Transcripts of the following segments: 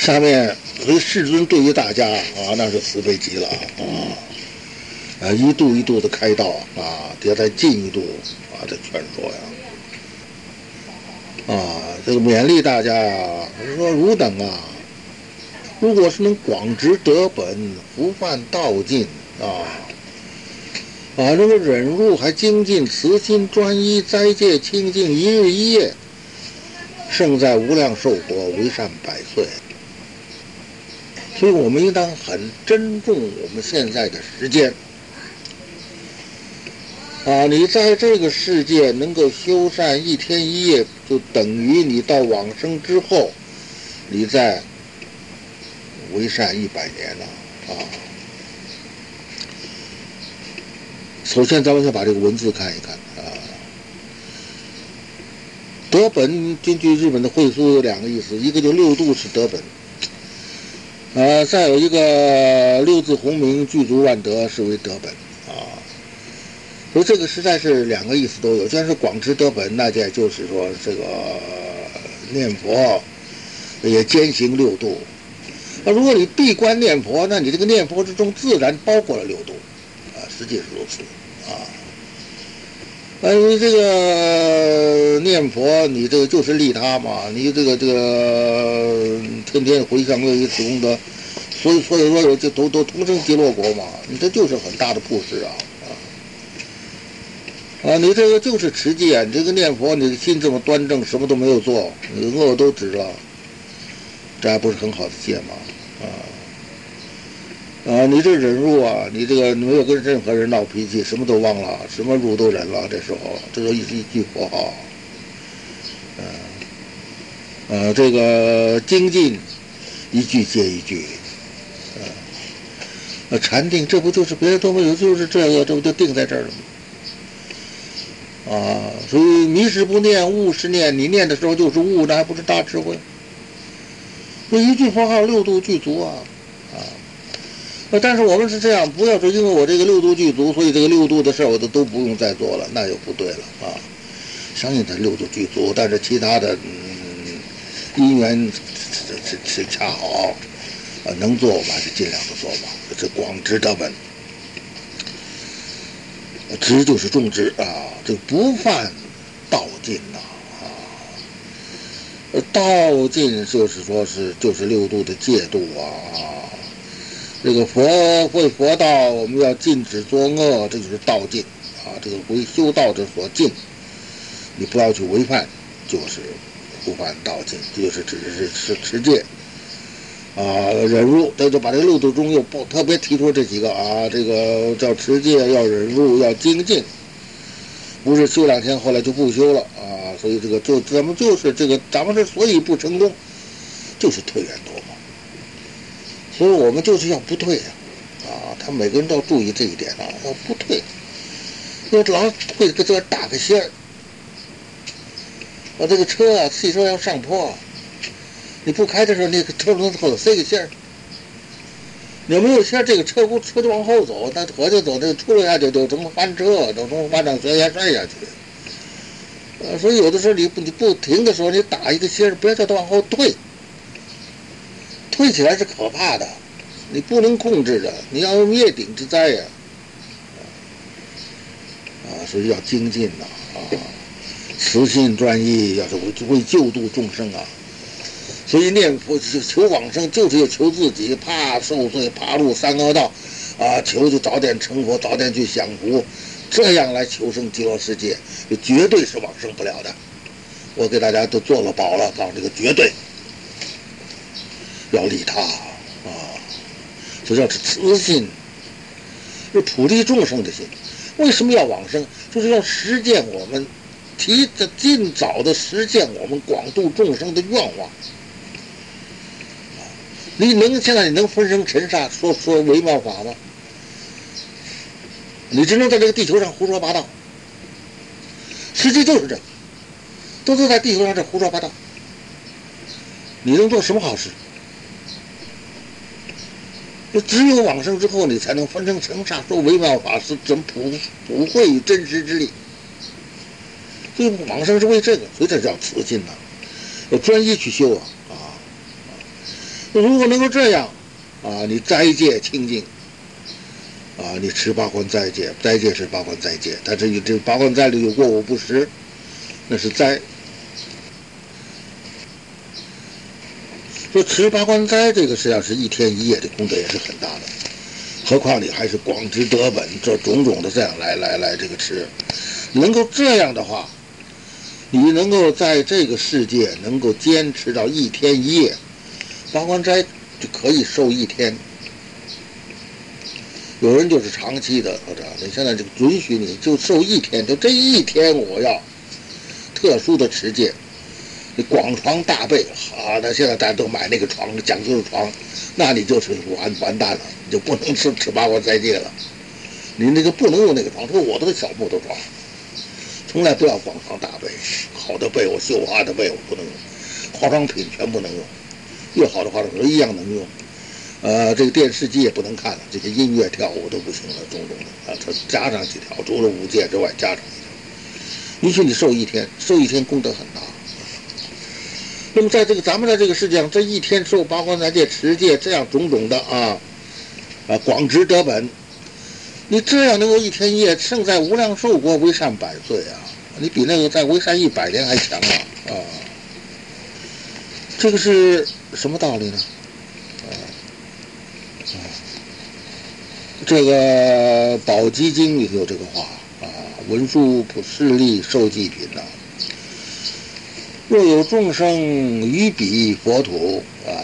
下面所以世尊对于大家那是慈悲极了一度一度的开导要再进一度的劝说这个勉励大家说汝等如果是能广执德本，不犯道尽这个忍辱还精进，慈心专一，斋戒清净，一日一夜，胜在无量寿国，为善百岁。所以我们应当很珍重我们现在的时间你在这个世界能够修善一天一夜，就等于你到往生之后，你在为善100年了首先咱们先把这个文字看一看德本根据日本的会书有2个意思，一个就六度是德本再有一个六字洪名具足万德是为德本所以这个实在是2个意思都有。既然是广执德本，那就是说这个念佛也兼行六度如果你闭关念佛，那你这个念佛之中自然包括了六度实际是如此你这个念佛，你这个就是利他嘛，你这个天天回向为此功德，所以说就都同生极乐国嘛，你这就是很大的布施你这个就是持戒，你这个念佛，你的心这么端正，什么都没有做，你恶都止了，这还不是很好的戒吗？你这忍辱你这个没有跟任何人闹脾气，什么都忘了，什么辱都忍了，这时候这就一句佛号这个精进一句接一句禅定，这不就是别的都没有，就是这个，这不就定在这儿了吗？所以迷时不念，悟时念，你念的时候就是悟，那还不是大智慧？那一句佛号六度具足但是我们是这样，不要说因为我这个六度具足，所以这个六度的事我都不用再做了，那就不对了相信他六度具足，但是其他的因缘是恰好能做我们还是尽量的做吧。这广执德本，执就是重执这不犯道尽道尽就是说就是六度的戒度这个会佛道，我们要禁止作恶，这就是道尽这个为修道者所禁，你不要去违反，就是不犯道尽，这就是只是持戒忍辱，这就把这个六度中又特别提出这几个这个叫持戒，要忍辱，要精进，不是修2天后来就不修了所以这个咱们就是这个，咱们是所以不成功，就是退远多嘛。所以我们就是要不退他每个人都要注意这一点要不退，要老退这打个线这个车汽车要上坡你不开的时候，那个车轮后头塞个线你要没有线，这个车就往后走，那火就走，这个出了下去就怎么翻车，就从翻上悬崖摔下去所以有的时候你不停的时候，你打一个线，不要叫它往后退，退起来是可怕的，你不能控制的，你要灭顶之灾所以要精进慈心专一，要是为救度众生所以念佛求往生，就是要求自己怕受罪，怕入三恶道求就早点成佛，早点去享福，这样来求生极乐世界，绝对是往生不了的。我给大家都做了保了，告诉这个绝对要利他这叫慈心，是普利众生的心。为什么要往生？就是要实践我们尽早的实践我们广度众生的愿望现在你能分身尘刹说微妙法吗？你只能在这个地球上胡说八道，实际就是这都是在地球上这胡说八道，你能做什么好事？只有往生之后，你才能分身尘刹说微妙法，是真普惠与真实之力。所以往生是为这个，所以这叫慈心要专一去修如果能够这样，你斋戒清净，你持八关斋戒，斋戒是八关斋戒，但是这八关斋里有过午不食，那是斋。说持八关斋这个实际上是一天一夜的功德也是很大的，何况你还是广知德本，这种种的这样来这个持，能够这样的话，你能够在这个世界能够坚持到一天一夜，八关斋就可以受一天。有人就是长期的说这样，你现在就允许你就受一天，就这一天我要特殊的持戒，你广床大被，那现在大家都买那个床，讲究的床，那你就是完蛋了，你就不能持八关斋戒了，你那个不能用那个床，说我这个小木头床，从来不要广床大被，好的被我绣花的被我不能用，化妆品全不能用，越好的化妆品一样能用。这个电视机也不能看了，这些音乐跳舞都不行了，种种的它加上几条，除了五戒之外加上一条，允许你受一天，受一天功德很大。那么在这个咱们在这个世界上，这一天受八关斋戒、持戒这样种种的广植德本，你这样能够一天一夜胜在无量寿国为善百岁啊！你比那个在为善100年还强啊！这个是什么道理呢？这个《宝积经》里头有这个话文殊普世利受祭品若有众生于彼佛土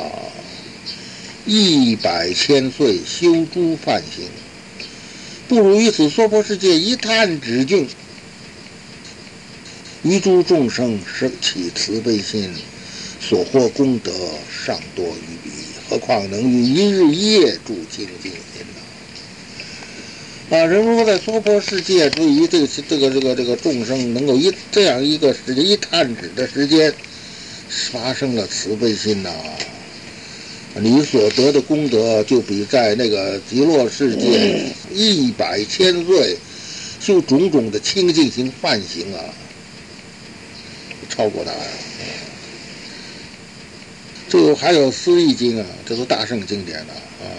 100千岁修诸梵行，不如于此娑婆世界一探止境，于诸众生生起慈悲心，所获功德尚多于彼，何况能于一日一夜住清净心人如果在娑婆世界对于这个众生能够这样一个时间一探止的时间发生了慈悲心你所得的功德就比在那个极乐世界100千岁修种种的清净行梵行超过他这还有思义经这都大圣经典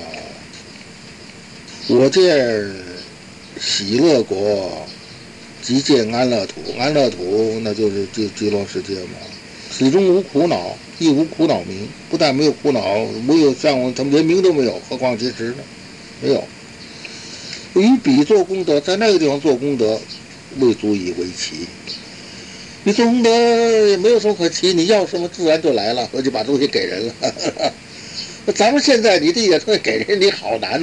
我见喜乐国即见安乐土，安乐土那就是极乐世界嘛，始终无苦恼，亦无苦恼名，不但没有苦恼，没有像我他们连名都没有，何况其实呢？没有。于彼做功德，在那个地方做功德，未足以为奇。你做功德也没有什么可奇，你要什么自然就来了，我就把东西给人了。咱们现在你这些东西给人，你好难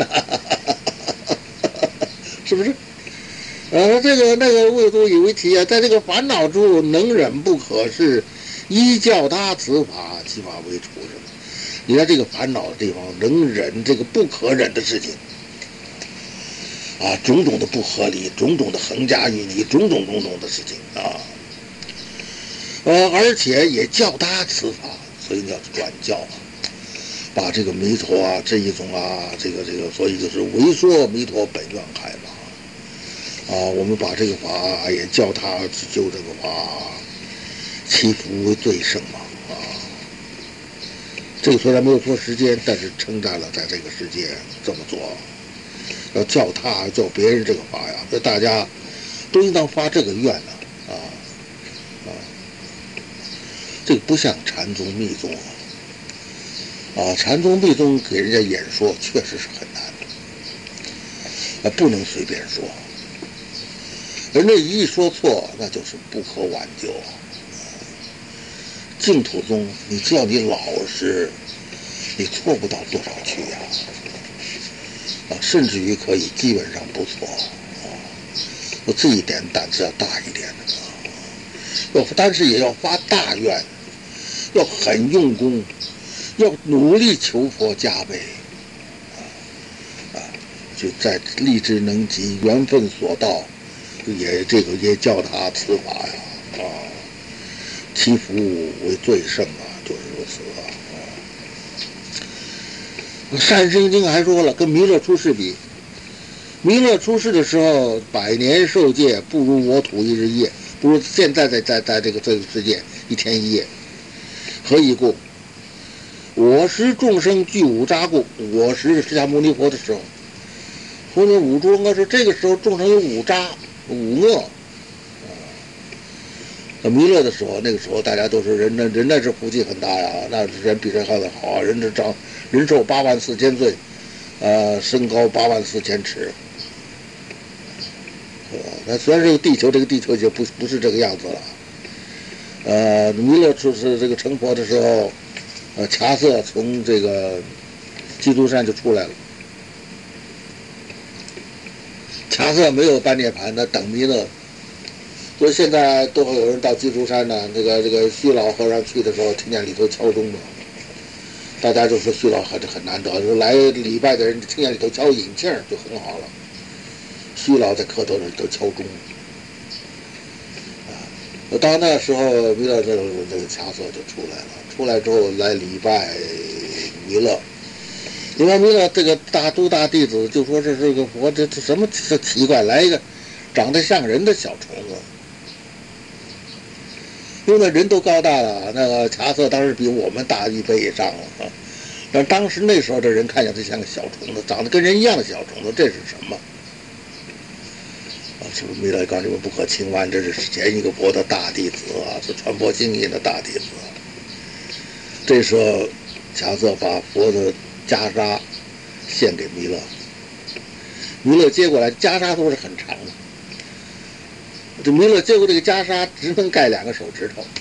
是不是？这个那个未足以为奇在这个烦恼处能忍不可是，依教他此法，其法为处是吧？你在这个烦恼的地方能忍这个不可忍的事情种种的不合理，种种的横加于你，种种的事情而且也教他此法，所以叫转教把这个弥陀这一种这个，所以就是为说弥陀本愿海嘛。我们把这个法也教他修这个法，祈福为最胜嘛这个虽然没有说时间，但是称赞了在这个世界这么做，要教他教别人这个法所以大家都应当发这个愿这个不像禅宗密宗禅宗密宗给人家演说确实是很难不能随便说，人家一说错那就是不可挽救净土宗你只要你老实，你错不到多少去甚至于可以基本上不错我这一点胆子要大一点但是也要发大愿，要很用功，要努力求佛加倍就在力之能及，缘分所到，也叫他此法祈福为最胜就是如此善生经还说了，跟弥勒出世比，弥勒出世的时候100年受戒不如我土1日1夜，不如现在在这个世界1天1夜。何以故？ 我识众生具五渣故，我识释迦牟尼佛的时候，说那五浊恶说这个时候众生有五渣五恶。弥勒的时候，那个时候大家都是人那是福气很大呀，那人比人还得好，人寿84000岁，身高84000尺。那虽然这个地球就不是这个样子了。弥勒是这个成佛的时候，迦叶从这个基督山就出来了。迦叶没有办涅槃，他等弥勒。所以现在都会有人到基督山呢，这个虚老和尚去的时候，听见里头敲钟了，大家就说虚老很难得，说来礼拜的人听见里头敲引磬就很好了。虚老在磕头的都敲钟。到那时候弥勒这个迦叶就出来了，出来之后来礼拜弥勒。礼拜弥勒这个诸大弟子就说这是个佛，这什么奇怪，来一个长得像人的小虫子。因为那人都高大了，那个迦叶当时比我们大1倍以上了啊。但当时那时候的人看见他像个小虫子，长得跟人一样的小虫子，这是什么？是不是弥勒告诉你们不可轻慢？这是前一个佛的大弟子啊，是传播经验的大弟子。这时候，迦叶把佛的袈裟献给弥勒，弥勒接过来，袈裟都是很长的。这弥勒接过这个袈裟，只能盖2个手指头。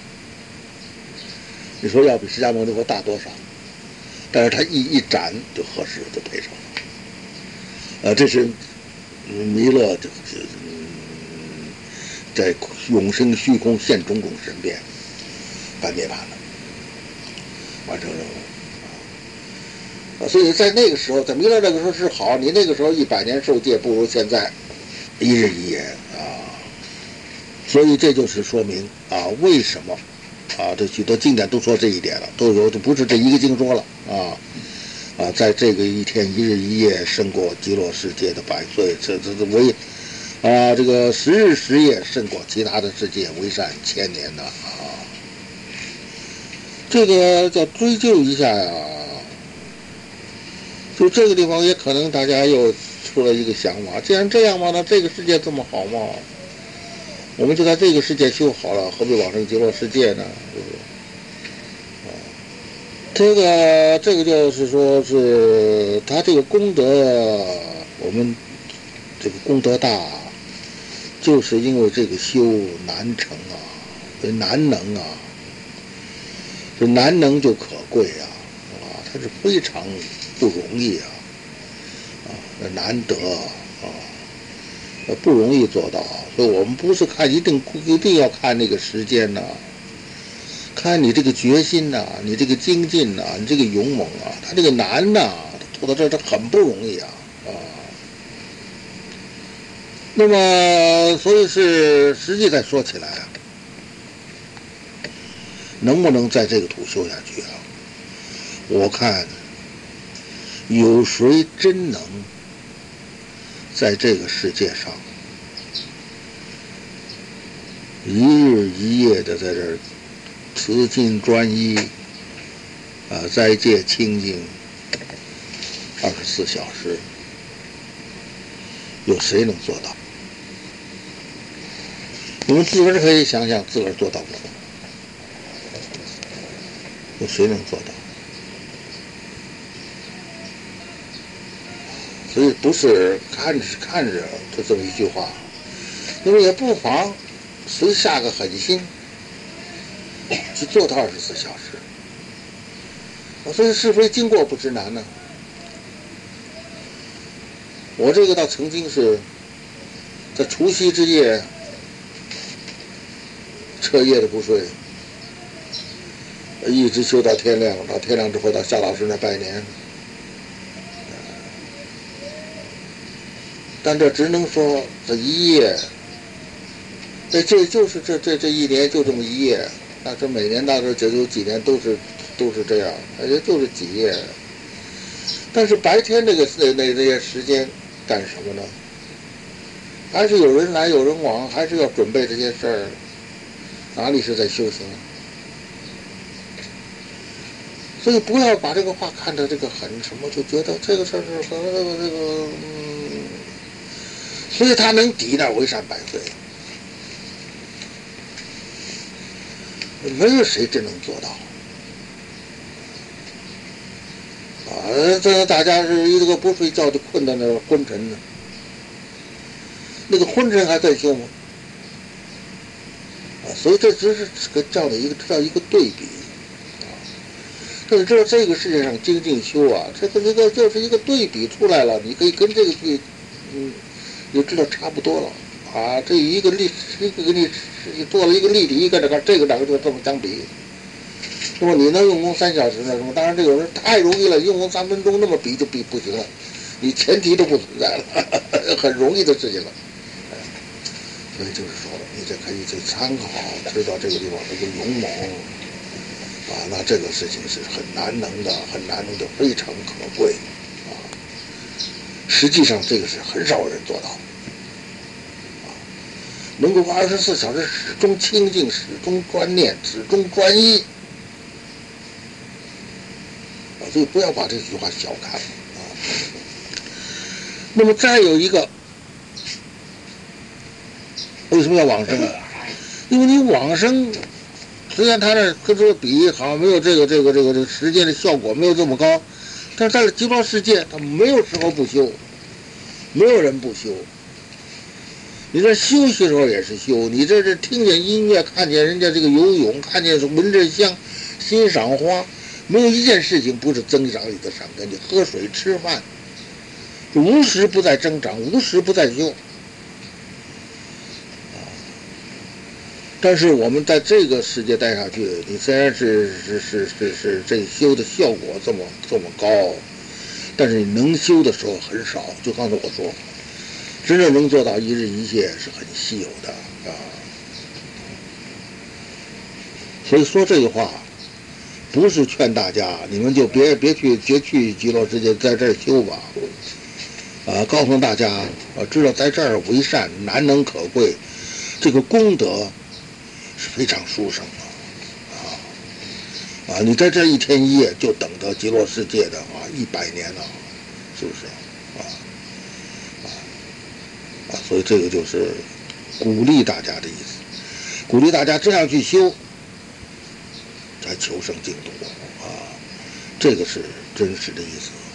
你说要比释迦牟尼佛大多少？但是他一展就合适，就配上了。这是弥勒在永生虚空现种种神变，办涅槃了，完成任务。所以在那个时候，在弥勒那个时候是好，你那个时候100年受戒，不如现在1日1夜啊。所以这就是说明啊，为什么啊，这许多经典都说这一点了，都不是这一个经说了啊，在这个一天1日1夜胜过极乐世界的100岁，这为这个10日10夜胜过其他的世界为善1000年的啊。这个叫追究一下呀，就这个地方也可能大家又出了一个想法，既然这样嘛，那这个世界这么好嘛，我们就在这个世界修好了，何必往生极乐世界呢？对不对？这个就是说是他这个功德，我们这个功德大，就是因为这个修难成啊，难能啊，这难能就可贵啊，它是非常不容易啊，难得啊。不容易做到，所以我们不是看一定要看那个时间呐，看你这个决心呐，你这个精进呐，你这个勇猛啊，他这个难呐，做到这他很不容易啊。那么所以是实际再说起来啊，能不能在这个土修下去啊？我看有谁真能在这个世界上1日1夜的在这儿持经专一斋戒清净24小时，有谁能做到？你们自个儿可以想想自个儿做到不做，有谁能做到？所以不是看着就这么一句话，因为也不妨谁下个狠心去做到24小时。所以是非经过不知难呢。我这个倒曾经是在除夕之夜彻夜的不睡，一直修到天亮，到天亮之后到夏老师那拜年。但这只能说这一夜，这就是这一年就这么一夜，但是每年大概就有几年都是这样，也就是几夜。但是白天那些时间干什么呢？还是有人来有人往，还是要准备这些事儿，哪里是在修行？ 所以不要把这个话看得这个很什么，就觉得这个事儿是和这个所以他能抵那为善百岁，没有谁真能做到。这大家是一个不睡觉就困在那儿昏沉呢，那个昏沉还在修吗？所以这只是这样的一个对比啊。但是这个世界上精进修啊，这个就是一个对比出来了，你可以跟这个去就知道差不多了啊。这一个给你做了一个例题，跟这个两个就这么相比。那么你能用功3小时呢？什么？当然这个人太容易了，用功3分钟那么比就比不行了，你前提都不存在了，很容易的事情了。所以就是说，你这可以去参考，知道这个地方这个勇猛啊，那这个事情是很难能的，非常可贵啊。实际上这个是很少人做到啊，能够24小时始终清净，始终专念，始终专一。所以不要把这句话小看啊。那么再有一个，为什么要往生？因为你往生，虽然他那跟这个比好像没有这个时间的效果没有这么高，但是在极乐世界，他没有时候不修，没有人不修。你这休息的时候也是修，你这是听见音乐，看见人家这个游泳，看见闻着香，欣赏花。没有一件事情不是增长你的善根。你喝水吃饭，无时不在增长，无时不在修。但是我们在这个世界待下去，你虽然是这修的效果这么高，但是你能修的时候很少。就刚才我说，真正能做到一日一谢是很稀有的啊。所以说这个话。不是劝大家，你们就别去极乐世界，在这儿修吧。告诉大家，知道在这儿为善难能可贵，这个功德是非常殊胜的。你在这一天一夜就等到极乐世界的100年了，是不是？所以这个就是鼓励大家的意思，鼓励大家这样去修。来求生净土啊，这个是真实的意思。